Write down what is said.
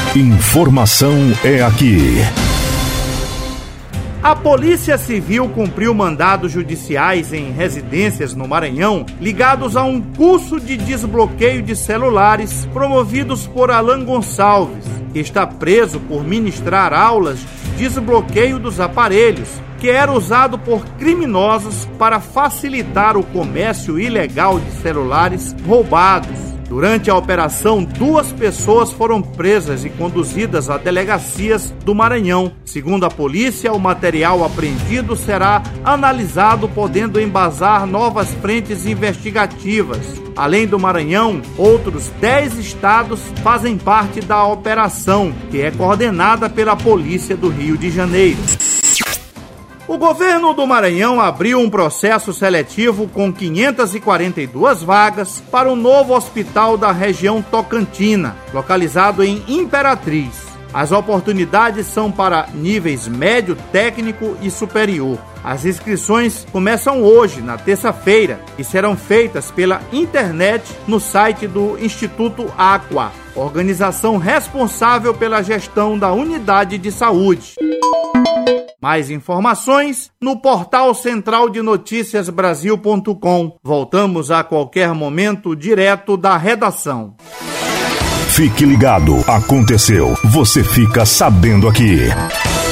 Informação é aqui. A Polícia Civil cumpriu mandados judiciais em residências no Maranhão ligados a um curso de desbloqueio de celulares promovidos por Alan Gonçalves, que está preso por ministrar aulas de desbloqueio dos aparelhos, que era usado por criminosos para facilitar o comércio ilegal de celulares roubados. Durante a operação, 2 pessoas foram presas e conduzidas a delegacias do Maranhão. Segundo a polícia, o material apreendido será analisado, podendo embasar novas frentes investigativas. Além do Maranhão, outros 10 estados fazem parte da operação, que é coordenada pela Polícia do Rio de Janeiro. O governo do Maranhão abriu um processo seletivo com 542 vagas para o novo hospital da região Tocantina, localizado em Imperatriz. As oportunidades são para níveis médio, técnico e superior. As inscrições começam hoje, na terça-feira, e serão feitas pela internet no site do Instituto Aqua, organização responsável pela gestão da unidade de saúde. Mais informações no portal central de notícias Brasil.com. Voltamos a qualquer momento direto da redação. Fique ligado, aconteceu, você fica sabendo aqui.